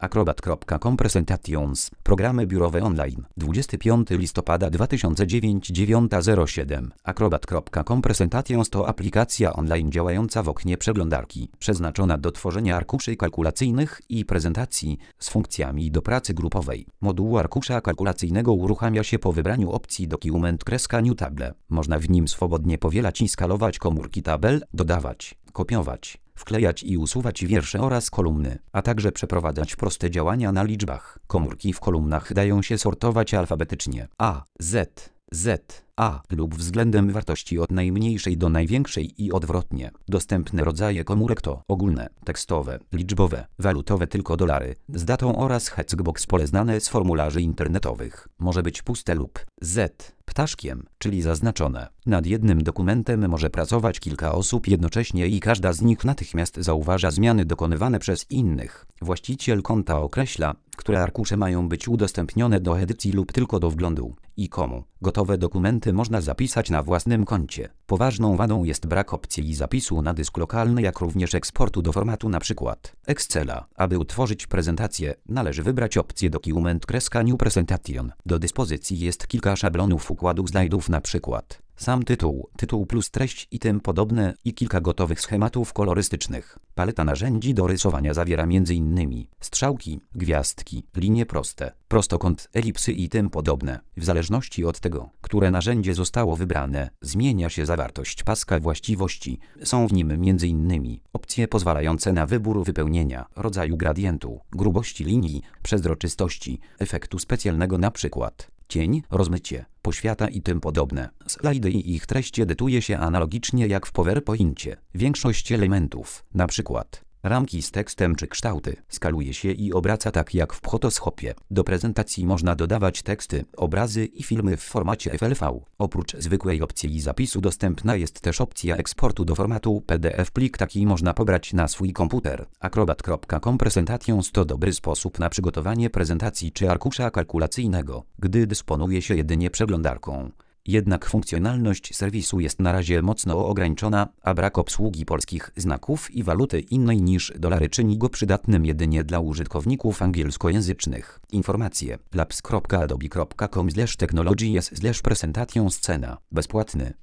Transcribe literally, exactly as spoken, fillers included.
Acrobat kropka com Presentations. Programy biurowe online. dwudziestego piątego listopada dwa tysiące dziewiątego, dziewiąta zero siedem. Acrobat kropka com Presentations to aplikacja online działająca w oknie przeglądarki, przeznaczona do tworzenia arkuszy kalkulacyjnych i prezentacji z funkcjami do pracy grupowej. Moduł arkusza kalkulacyjnego uruchamia się po wybraniu opcji Document-New Table. Można w nim swobodnie powielać i skalować komórki tabel, dodawać, kopiować, wklejać i usuwać wiersze oraz kolumny, a także przeprowadzać proste działania na liczbach. Komórki w kolumnach dają się sortować alfabetycznie A, Z, Z, A lub względem wartości od najmniejszej do największej i odwrotnie. Dostępne rodzaje komórek to ogólne, tekstowe, liczbowe, walutowe tylko dolary, z datą oraz hexbox pole znane z formularzy internetowych. Może być puste lub Z ptaszkiem, czyli zaznaczone. Nad jednym dokumentem może pracować kilka osób jednocześnie i każda z nich natychmiast zauważa zmiany dokonywane przez innych. Właściciel konta określa, które arkusze mają być udostępnione do edycji lub tylko do wglądu i komu. Gotowe dokumenty można zapisać na własnym koncie. Poważną wadą jest brak opcji zapisu na dysk lokalny, jak również eksportu do formatu np. Excela. Aby utworzyć prezentację, należy wybrać opcję Document-New Presentation. Do dyspozycji jest kilka szablonów układu slajdów, np. sam tytuł, tytuł plus treść i tym podobne, i kilka gotowych schematów kolorystycznych. Paleta narzędzi do rysowania zawiera m.in. strzałki, gwiazdki, linie proste, prostokąt, elipsy i tym podobne. W zależności od tego, które narzędzie zostało wybrane, zmienia się zawartość paska właściwości. Są w nim m.in. opcje pozwalające na wybór wypełnienia, rodzaju gradientu, grubości linii, przezroczystości, efektu specjalnego, np. cień, rozmycie, poświata i tym podobne. Slajdy i ich treść edytuje się analogicznie jak w PowerPoincie. Większość elementów, np. ramki z tekstem czy kształty, skaluje się i obraca tak jak w Photoshopie. Do prezentacji można dodawać teksty, obrazy i filmy w formacie F L V. Oprócz zwykłej opcji zapisu dostępna jest też opcja eksportu do formatu P D F. Plik taki można pobrać na swój komputer. Acrobat kropka com Presentations to dobry sposób na przygotowanie prezentacji czy arkusza kalkulacyjnego, gdy dysponuje się jedynie przeglądarką. Jednak funkcjonalność serwisu jest na razie mocno ograniczona, a brak obsługi polskich znaków i waluty innej niż dolary czyni go przydatnym jedynie dla użytkowników angielskojęzycznych. Informacje: labs kropka adobe kropka com slash technologies slash presentations. Cena: bezpłatny.